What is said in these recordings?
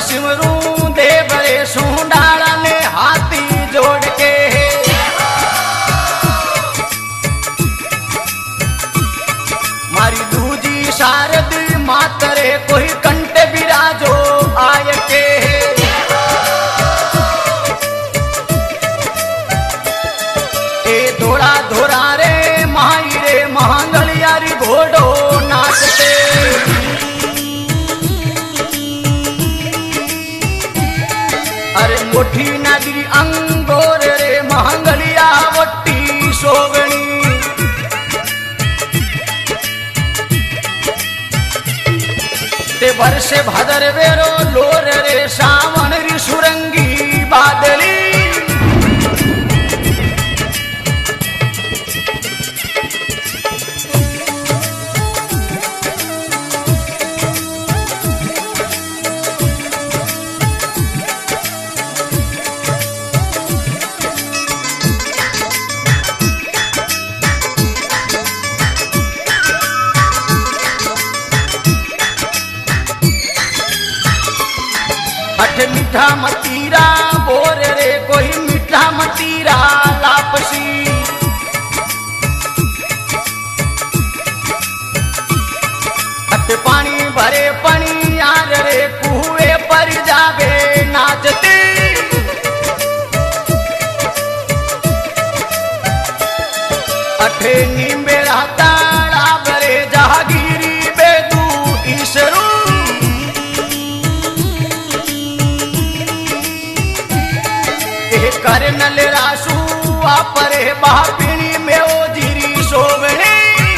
सिमरू देवरे सुंडाड़ा ने हाथी जोड़ के मारी दूजी शारद मातरे कोई कंठ बिराजो आय के ए धोड़ा धोरा रे माई रे महांगलियारी घोड़ो नाचते अरे मोठी नागरी अंगोर रे महांगलिया वट्टी सोगणी ते वर्षे भादर वेरो लोर रे सावन री सुरंगी बादली मीठा मतीरा बोर रे कोई मीठा मतीरा लापसी अट पानी भरे पानी यार रे कुए पर जावे नाचते अठे नींबेरा ताड़ा बरे जहागीरी बेदू ईसरू करनल रासू आपरे बापिणी में ओ जीरी सोवणी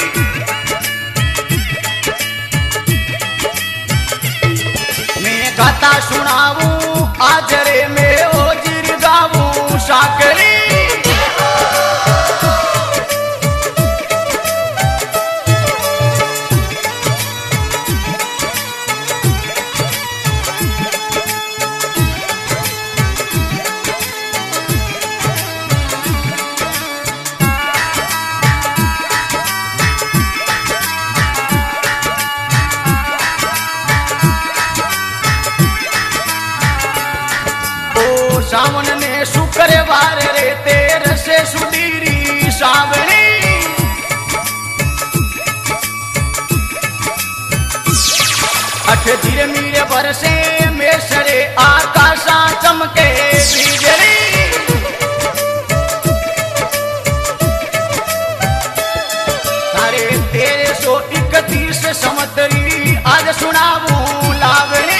मैं गाता सुनाऊं आज रे में ओ जीरी गाऊं साकरी सावन ने शुक्रवार रे तेर से सुडीरी सावणी अठ धीरे मीरे बरसे मेसरे आकाशा चमके बिजली अरे 1331 समतरी आज सुनाऊं लावणी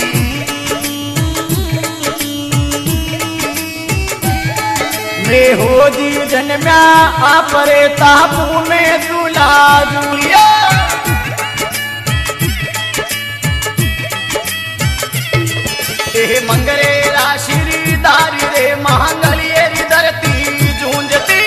हो जी जन्म्या आपरे तापू में दूल्हा दूलिया मंगरे राशि दारी रे महांगलिये री धरती जूंजती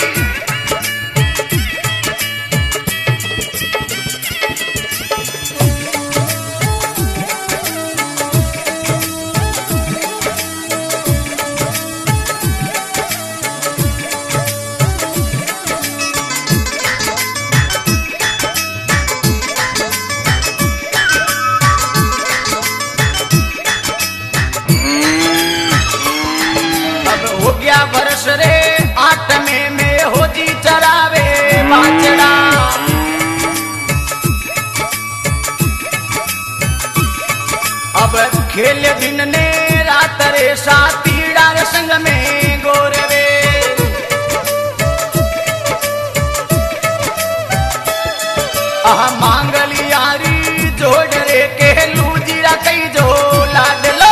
वर्ष रे 8 में हो जी चरावे बाचड़ा अब खेल दिन ने रात रे सातीड़ा संग में गोरवे आह मांगलियारी जोड़ रे के लूजीरा कई जो लाडला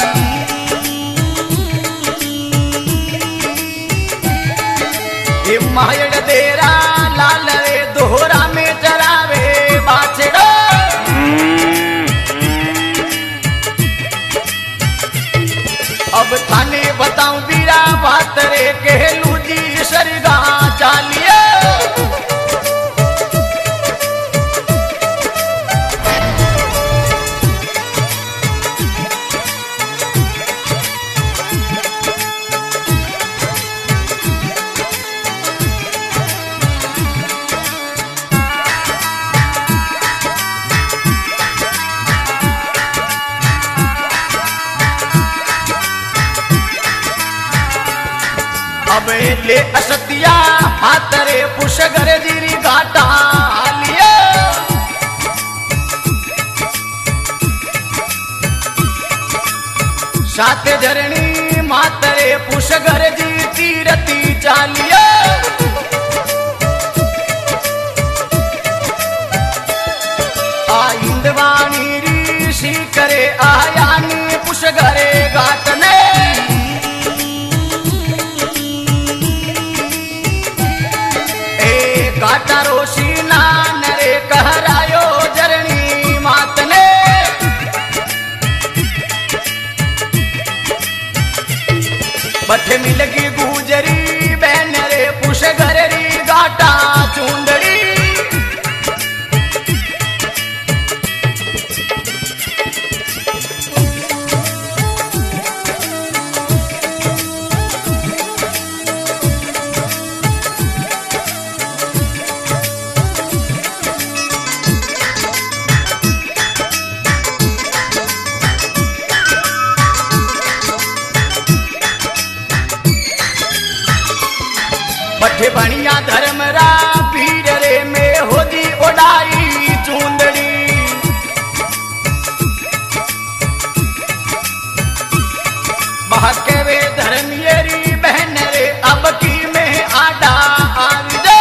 मायड़ देरा लाल रे दोहरा में चरावे बाछड़ा अब थाने बताऊं बीरा बात रे कहलू जी सरगा चालिया अब ले असतिया हाथ रे पुष्कर जीरी घाटा लिया सात झरणी मातरे पुष्कर जी तीरती चालिया इंदवाणी ऋषि करे आयानी पुष्करे घाटने घाटा रोशी नान रे कहरायो जरणी मातने बठ मिलगी गुजरी बहन रे पुष्कर री घाटा चूंदड़ी बठे बनिया धर्मरा पीर रे में होदी ओडाई चूंदड़ी बहके वे धर्मियरी बहन रे अब की में आडा आविदे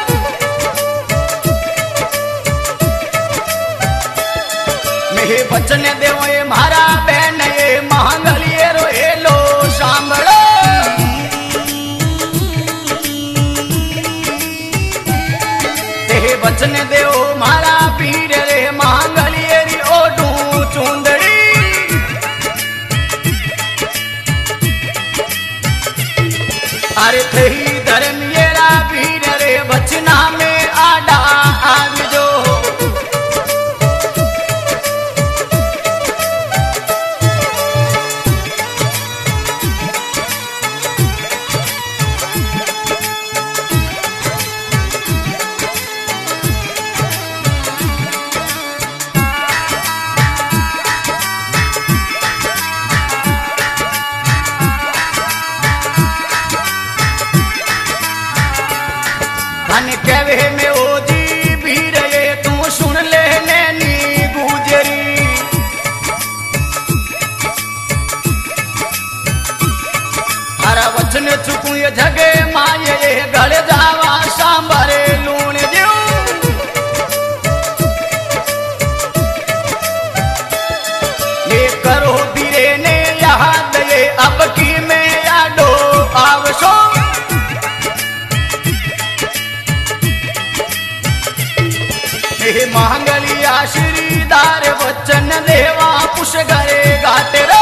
मेहे बचन देव ये मारा बहन ये महंगलिए रो हेलो सांभळो वचन देव मारा पीर रे मांगलिए री ओडू चूंदड़ी अरे थही धर्मियरा पीर रे बचना में आडा आवजो कहवे में ओ जी भीर ये तू सुन ले नैनी गुजरी हरा वचन चुकू ये जगे माये ये गल जावा सांभरे लूण दू ये करो धीरे ने याद ये अब की में याडो आवसो मांगलिया श्रीदार वचन देवा पुष्करे घाटे रे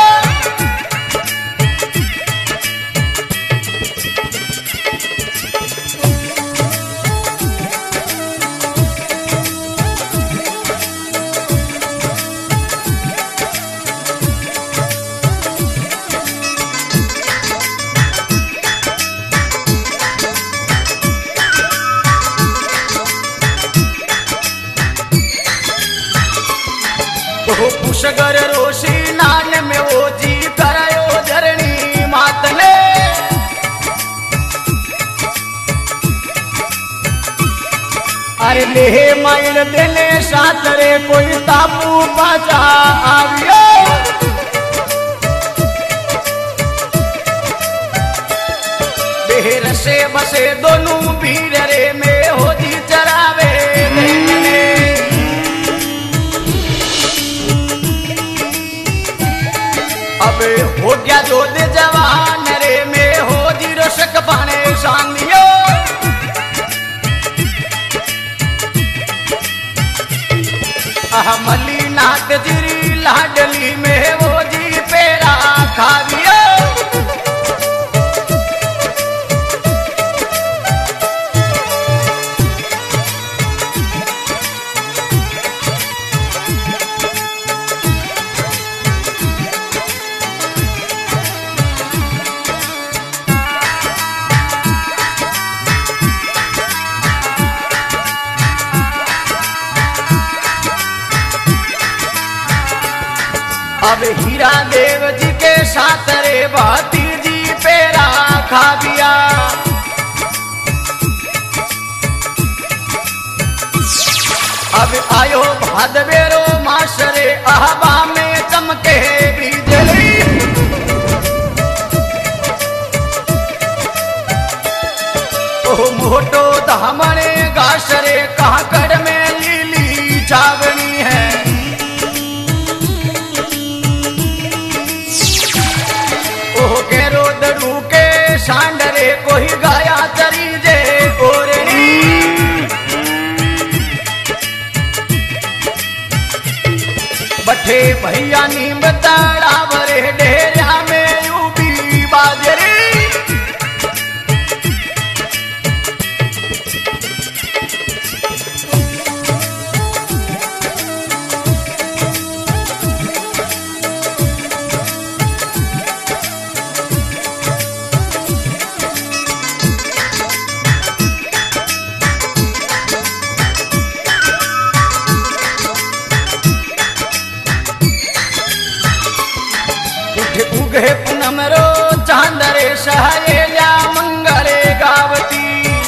पुष्कर रोशी नान में वो जी करायो धरणी मातने अरे ले माइल देने साथ रे कोई तापू पाचा आवियो बेहर से बसे दोनों भीड़ रे में हो जी चरावे अब हो गया जो दे जवान रे में हो जी रोशक पाने सांगियो मली नाथ जिरी लाडली में वो जी पेरा खावियो अब हीरा देव जी के साथ रे भाती जी पेरा खा दिया अब आयो भादवेरो मासरे आहबा में चमके बिजली। ओ मोटो धामणे गासरे काकड़ में लीली चावनी है। ओ केरो दड़ू के सांडरे कोई गाया चरी जे ओरणी। बठे भैया नीम ताड़ावरे डेरिया में यूबी बाजरी। उगे पूनम रो चांदरे सहेल्या मंगले गावती।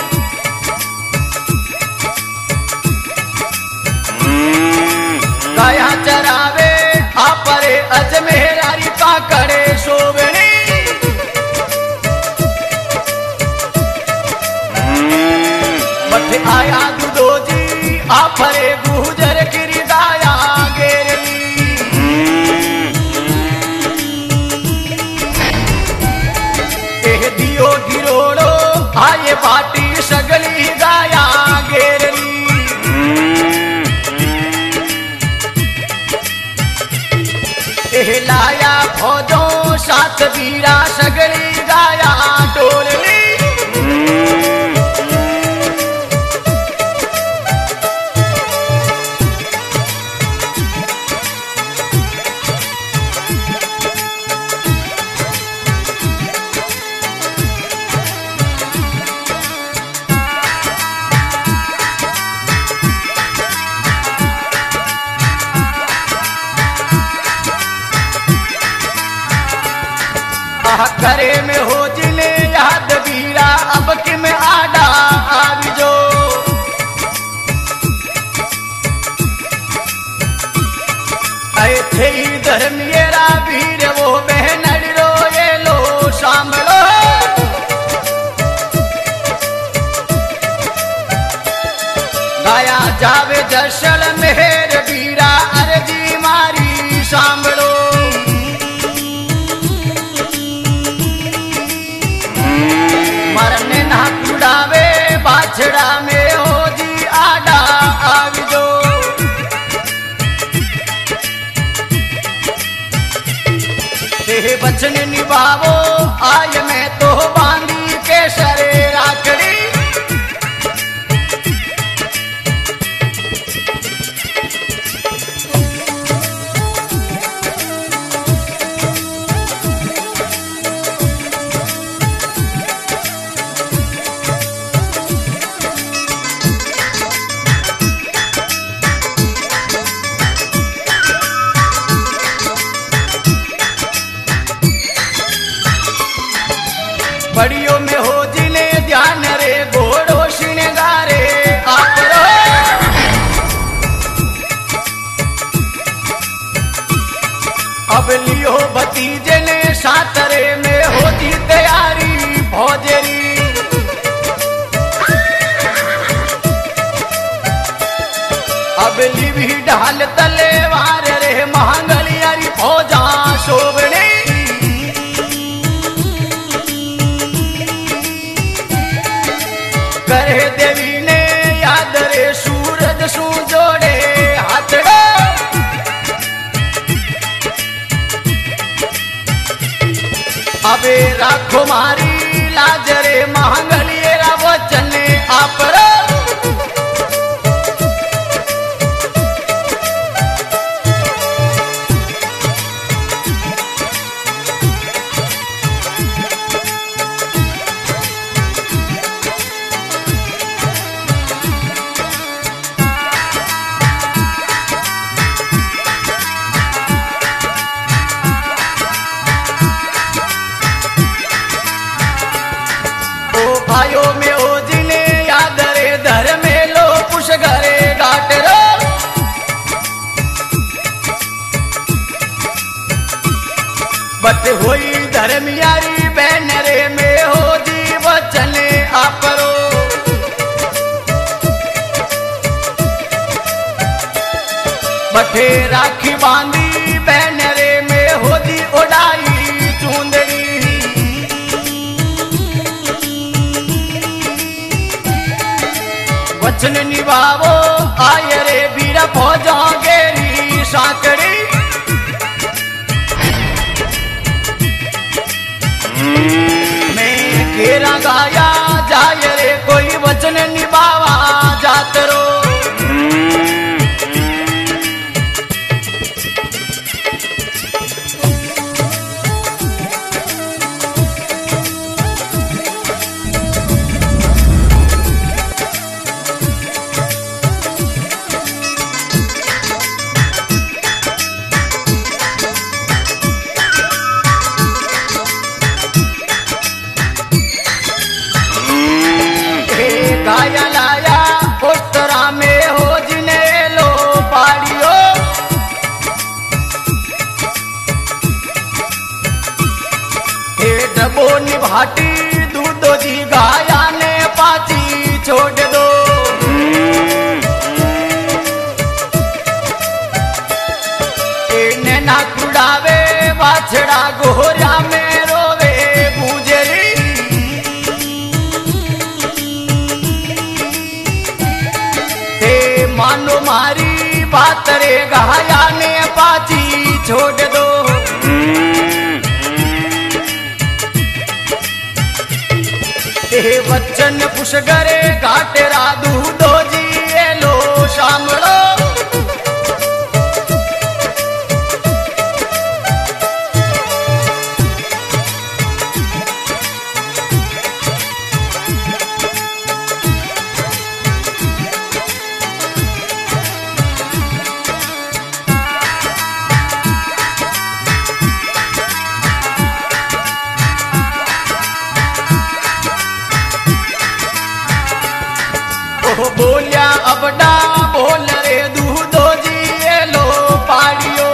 गाया चरावे आपरे अजमेरारी काकड़े सोवणी। बठे आया दुदोजी आपरे गुजर गिरी गाया गेरली। दियो गिरोड़ो आये बाटी सगली गाया गेरली। लाया फौजों सात वीरा सगली गाया डोलली। करे में हो जिले याद वीरा अब कि में आडा आविजो। ऐथे ही धर्मियरा वीर वो बहनड़ी रो ये लो सांभलो। गाया जावे जसल मेहर वीरा अर्जी मारी सांभलो। मरने ना कुड़ावे बाछड़ा में हो जी आडा आविजो। तेरे बचन निभावो आय में तो बांधी के सरे राखड़ी। बड़ियों में हो जिले ध्यान रे घोड़ो श्रृंगारे आपरो। अब लियो भतीजे ने सातरे में हो जी तैयारी भौजरी। अब लिवी ढाल तलेवार रे महंगलियारी फौजा शोभनी। करे देवी ने याद रे सूरज सू जोड़े हाथड़ो। अबे राखो मारी लाज रे महंगलियरा वचन आपरो। आयो में ओ जिने याद रे धर में लो पुष घरे घाट रो बट होई धर्मियारी बहन रे में हो जी वचन आपरो बठे राखी बांधी बहन रे में हो जी उड़ाई चूंदड़ी वचन निभावो आय रे बीरा फौजा गेरी साकड़ी मैं केरा गाया जाय रे कोई वचन निभावा जात रो गाया लाया पोस्तरा में हो जिने लो पाड़ियो हे डबो निभाटी दूधो जी गाया ने पाची छोड़ दो नैना कुड़ावे बाछड़ा गोहरा में रोवे गुजरी मानो मारी बात रे गाया ने पाची छोड़ दो वचन पुष्गरे घाटेरा दूधो जी लो शामड़ो बोलिया अबडा बोल रे दूधो जी लो पाड़ियो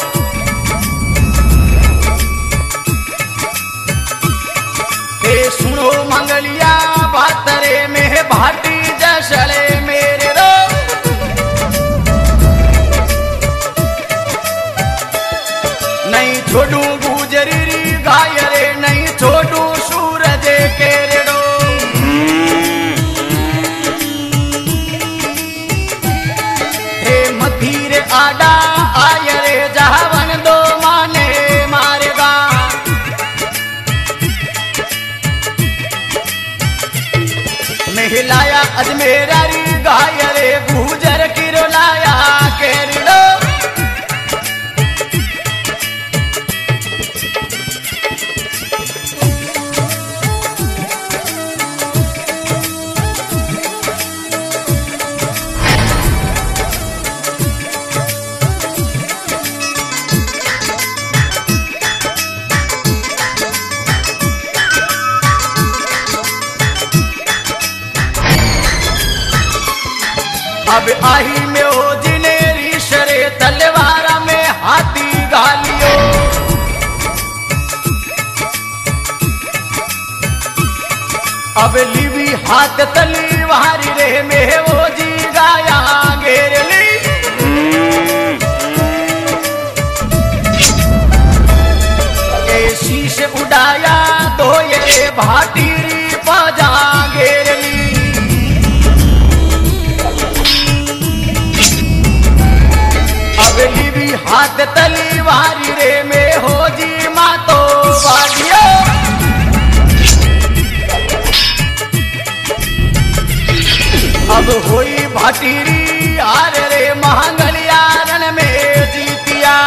सुनो मंगलिया बात रे में भाटी जसले मेरे रो नहीं छोड़ू गुजरी गाय रे नहीं छोड़ू सूरज के रेड़ो धीरे आडा आय रे जहावन दो माने मारेगा महिलाया अजमेरा री गाय रे गुजर की रोलाया केरिड़ो अब आही में हो जिनेरी शरे तलवारा में हाथी गालियो अब लिवी हाथ तलवारी रे में वो जी गाया घेर ली शीश उड़ाया तो ये भाटी पजा घेर ली भी हाथ तलवारी रे में हो जी माँ तो बाडियो अब हुई भाटीरी आर रे महंगलिया रण में जीतिया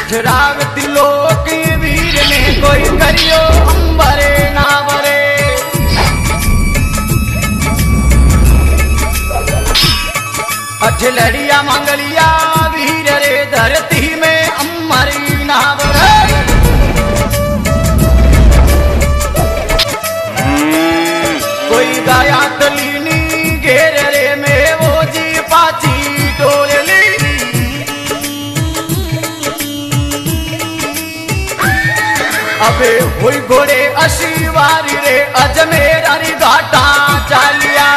ठहरावत लोक वीर ने कोई करियो अंबरे ना बरे। अठलड़िया मंगलिया वीर रे धरती में अमरी ना बरे। कोई गाया तलीनी घेर रे में वो जी पाची डोलली। अबे हुई घोड़े असी वारी रे अजमेर अरी घाटा चालिया।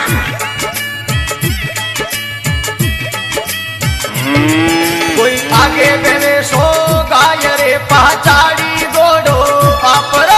कोई आगे बेवे सो गाय रे पहचाड़ी गोडो आपरो।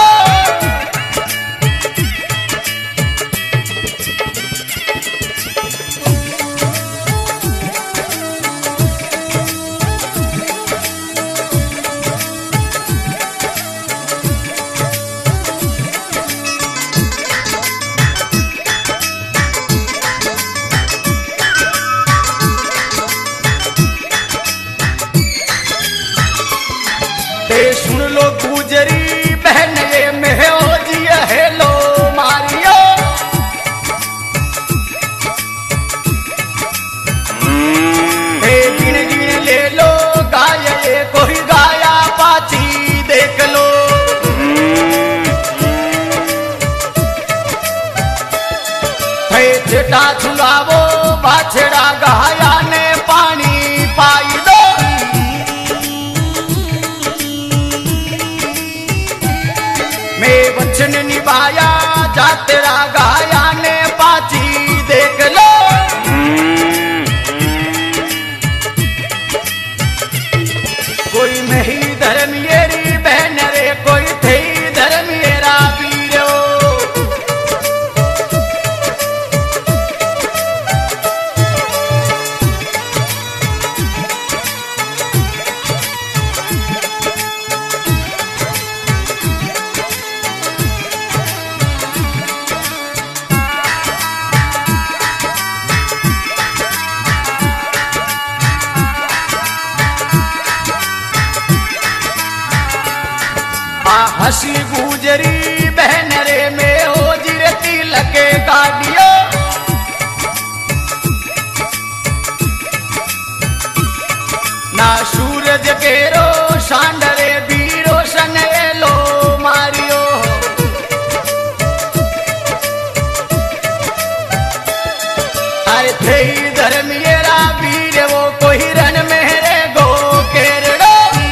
सुन लो गुजरी बहन ये में हो जी हेलो मारियो। हे गिन गिन ले लो गाय ये कोई गाया पाची देख लो। हे छटा छुलावो बाछड़ा गाया ने पानी पाई दो। वचन निभाया जातरा गाया ने पाची देख लो। कोई मही धर्मियरी बहन रे कोई थे धर्मियरा वीरो। हसी गुजरी बहन रे में हो जिरती लगे गाड़ियो। ना सूरज के रोशन रे भी रोशन एलो मारियो। अरे थे धर्मियरा वीर वो कोई रन मेरे गो केरड़ो।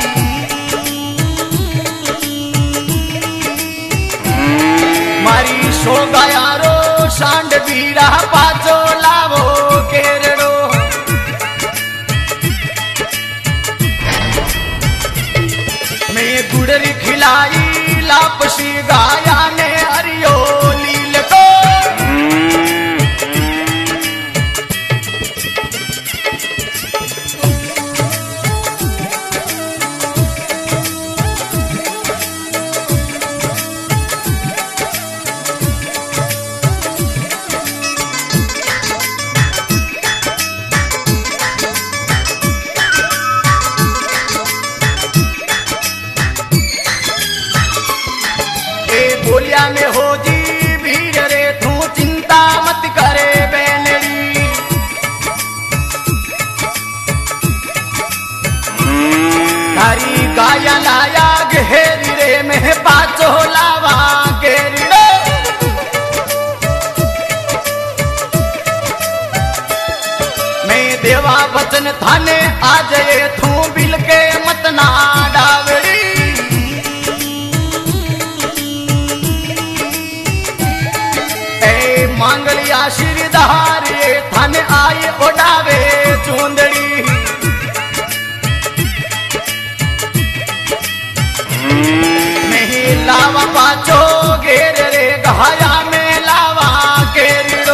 मारी सो गया रो सांड बीरा पाचो लावो केरड़ो। मैं गुड़री खिलाई लापसी गाया ने हरियो लील को। बोलिया में हो जी भीड़ रे तू चिंता मत करे बेनड़ी। थारी गाया लाया घेरी रे में पाचो लावा घेरी रे। मैं देवा वचन थाने आज ये तू बिल के मत ना डावड़ी। मांगलिया श्रीधार थन आए उड़ावे चूंदड़ी। नहीं लावा पाचो घेर रे गाया में लावा घेरिड़ो।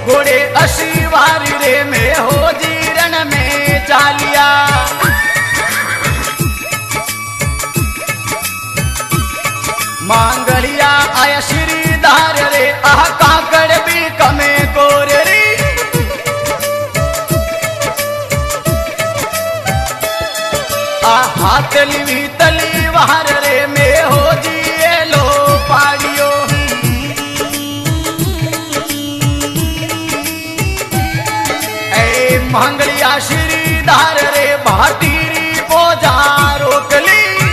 घोड़े असी वारी रे में हो जी रण में चालिया। मांगलिया आया श्रीधार रे आह काकड़ भी कमे कोर रे। हाथ लिवी तलीवार रे में हो जी लो पाड़ियो। ए मांगलिया श्रीधार रे भाटीरी बोझा रोकली।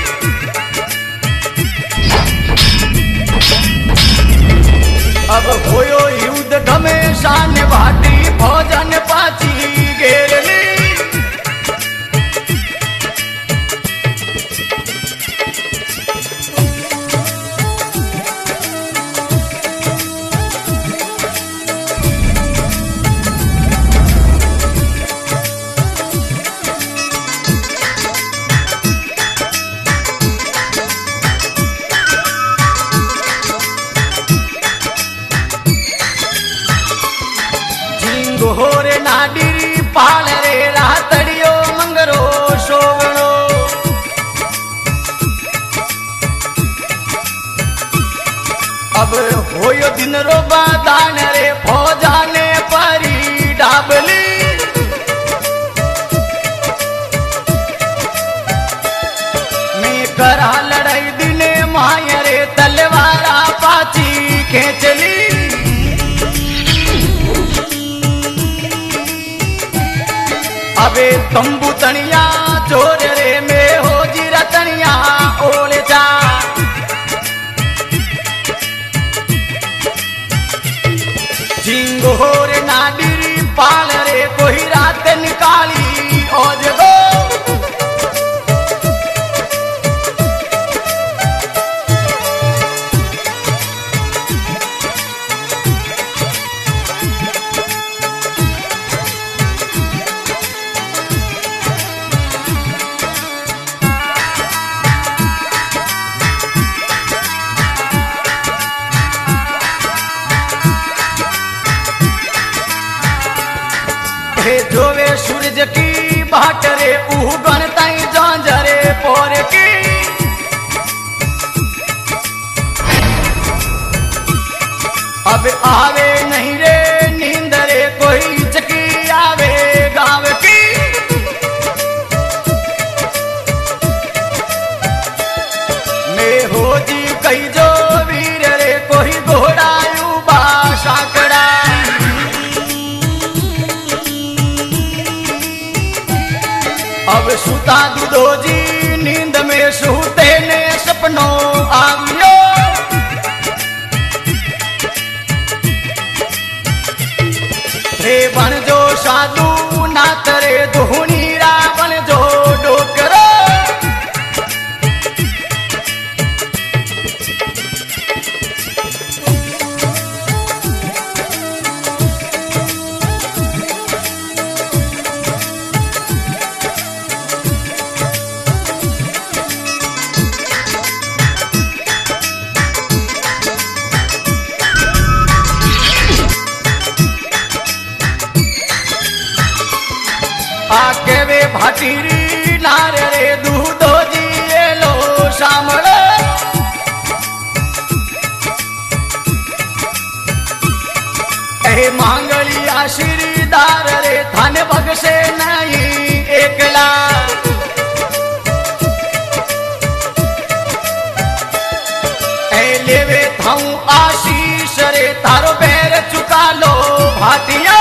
अब होयो युद्ध घमेशान भाटी भोजन पाची घेरली। घोरे नाडीरी पाल रे रातड़ियो मंगरो शोवणो। अब होयो दिन रो बादान रे फौजा ने परी डाबली। मैं करा लड़ाई दिने माया रे तलवारा पाची खेचली। अबे तंबू तनिया चोर रे में हो जी रतनिया ओले जा। झिंगोर नाडीरी पाल रे कोई रात निकाली ओज गो। जोवे सूरज की बाट रे उगण ताई झांझरे पोर की। अब आवे नहीं रे नींद रे कोई चकी आवे गाँव की। मैं हो जी कई जो वीर रे कोई घोड़ा युवा साकड़ा। अब सुता दूधो जी नींद में सूते ने सपनों आवियो। रे बन जो साधु नात रे धुनी रावण जो डोकरो। आके वे भाटीरी नार रे दूधो जी लो शामल। ए मांगलिया श्रीधार रे थाने बगसे नहीं एकला। ए लेवे थाऊ आशीष रे तारो पैर चुका लो भाटिया।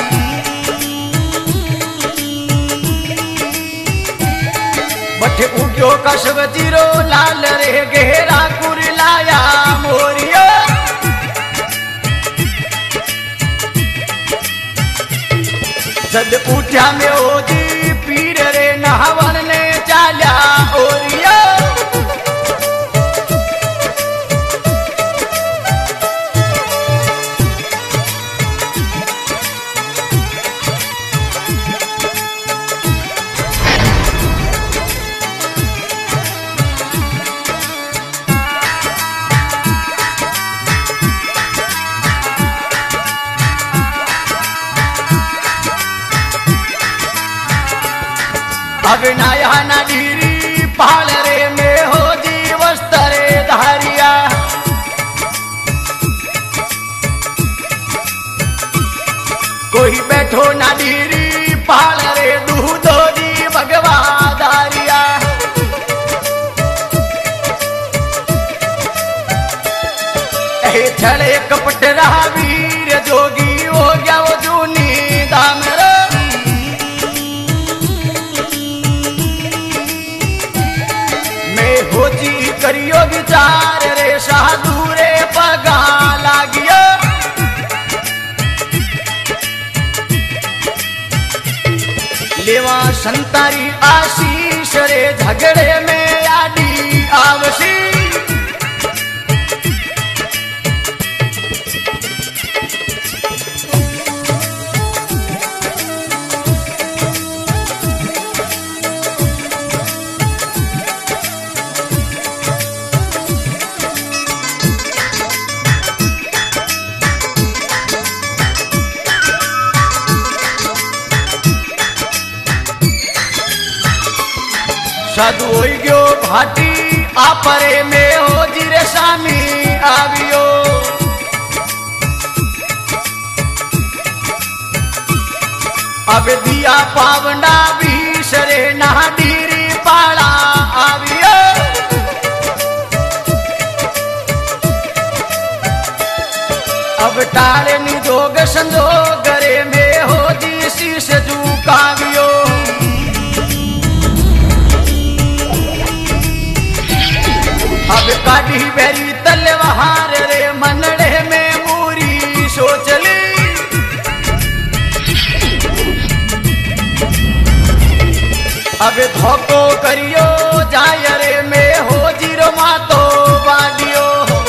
बठे उठ्यो कशव जीरो लाल रे गहरा कुरलाया मोरिया। जद उठ्या में ओजी पीर रे नहावन ने चाल्या ओरिया। अब नया नदीरी पहाड़ रे में हो जी वस्त्रे धारिया। कोई बैठो नदीरी पहाड़ रे दूधो जी भगवा धारिया। छड़े कपट रहा वीर जोगी हो गया वो जूनी दाम रे। मैं हो जी करियो विचार रे साधु रे पगा लागियो। लेवा संतारी आशीष रे झगड़े में आडी आवसी। साधु हो गयो भाटी आपरे में हो जीरे स्वामी आवियो। अब दिया पावना बीसरे नाडीरी पाला आवियो। अब टाले निजोग संजोग रे में हो जी शीश झुकावियो। अब काढ़ी बेरी तलवार रे मनड़े में मूरी सोचली। अब धोको करियो जाय रे में हो जीरो मातो बाडियो।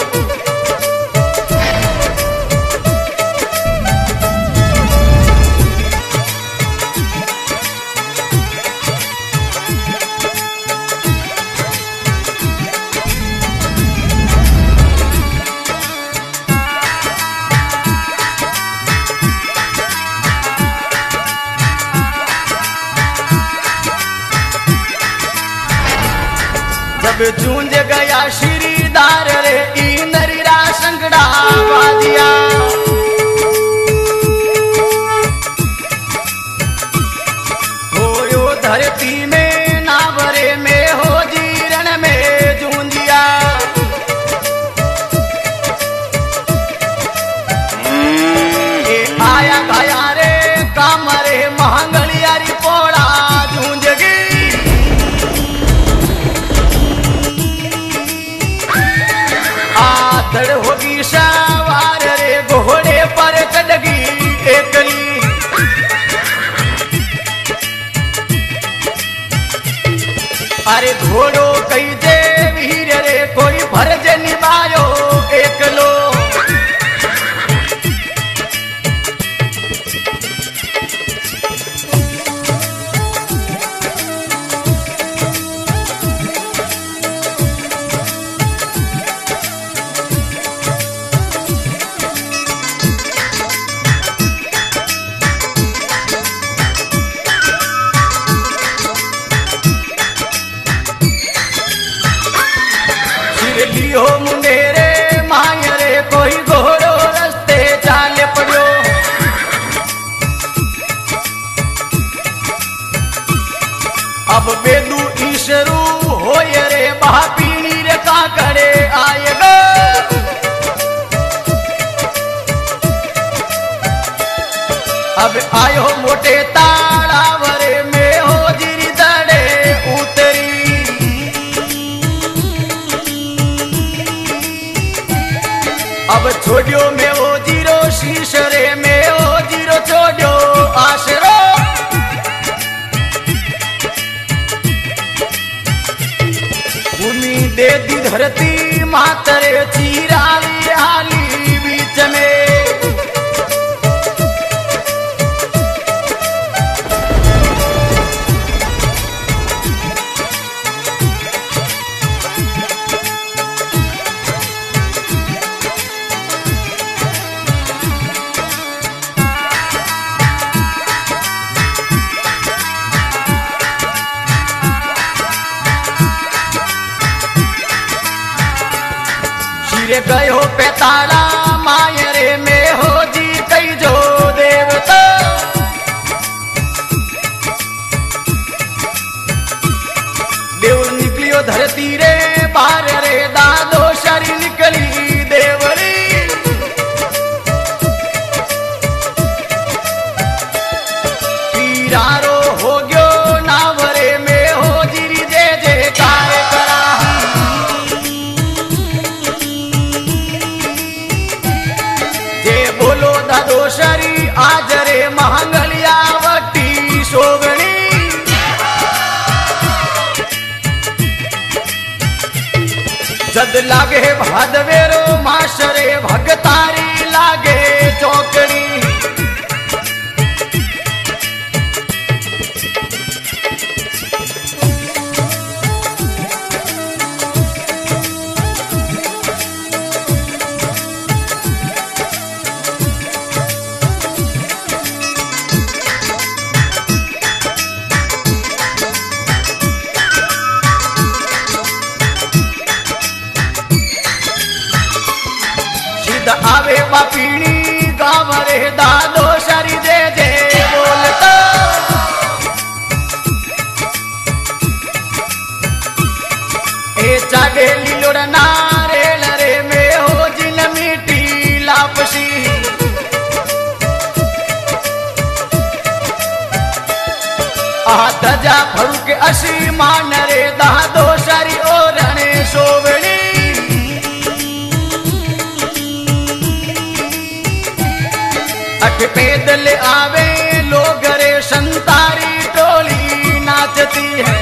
जब जूंझ गया श्रीदार रे इंद्रिया संगड़ा बाजिया। होयो धरती में नावरे में हो जीरण में जूंजिया। ये आया गया रे काम रे महंगलिया री पोड़ा जूंझ गई। आदड़ होगी सवार रे घोड़े पर कदगी एकली। अरे घोड़ो कई जे वीर रे कोई फर्ज निभायो एकलो। लियो मुंडेरे मायरे कोई घोड़ो रस्ते चाले पड़ो। अब बेदू ईशरू होय रे बापीनी रे काकड़े आएगा। अब आयो मोटे ताड़ावरे में हो जीरी दड़े उतरी। अब छोड़ियो में वो जीरो शीशरे में वो जीरो छोड़ियो आशरो। भूमि दे दी धरती मातरे चीराली हाली बीच में। फिर गयो पैताला मायरे में हो जी कई जो देवता देव निकलियो धरती रे बार रे दादो शरी निकली देवरी पीरारो हो गयो नावरे में हो जीरी जे जे कार करा जे बोलो दादो शरी आज रे महंगलिया वटी शोभनी जद लागे भादवेरो माशरे भगतारी लागे चौकड़ी आवे बापीणी गाँव रे दादो शरी जे जे बोलता ए चाडे लीलोड़ नारेल रे में हो जिन मीठी लापसी दजा फरूक असी मान रे दादो शरी ओरणे शोभनी अठ पैदल आवे लोग रे संतारी टोली नाचती है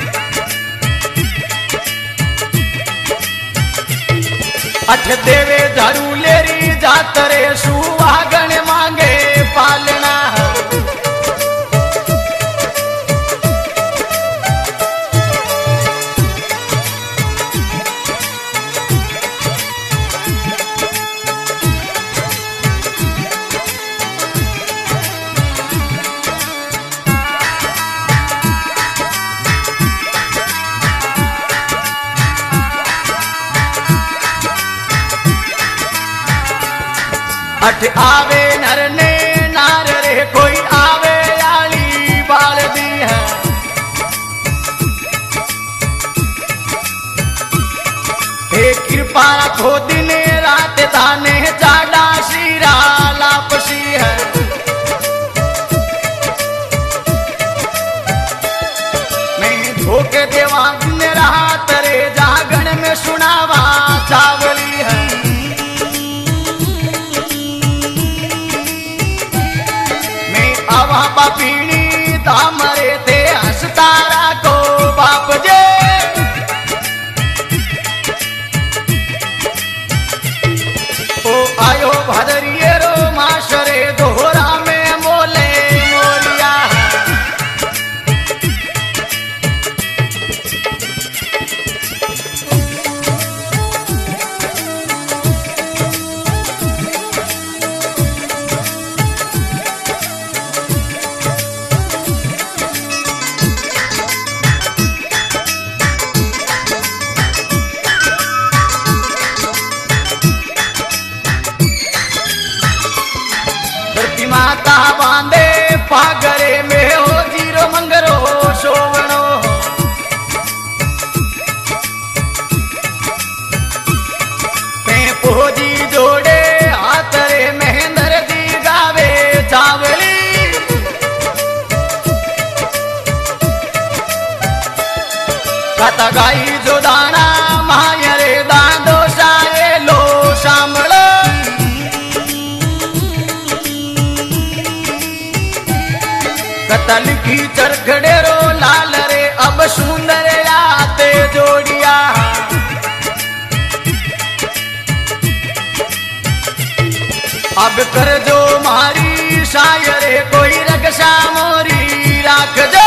अठ देवे झाड़ू लेरी जात रे सुहागण मांगे पालना अठ आवे नर ने नार रे कोई आवे आली बाल दी है हे कृपा रखो दिन रात दाने चाडा शीरा लापसी है मैं धोके देवा दिन रात रे जागण में सुनावा चावली है आवा बापीणी तामरे थे हंसतारा को बाप जे ओ आयो भदरिये रो माशरे दोहरा में मोले मोलिया माता बांधे पागरे में हो जीरो मंगरो शोभनो पोजी जोड़े हाथ रे महेंद्र दी गावे चावली कथा गाई जो दाना मायरे दादो साए लो सांभलो कतल की चरखड़े रो लाल रे अब सुंदर आते जोड़िया अब कर जो मारी शायरे कोई रक्षा मोरी राख दे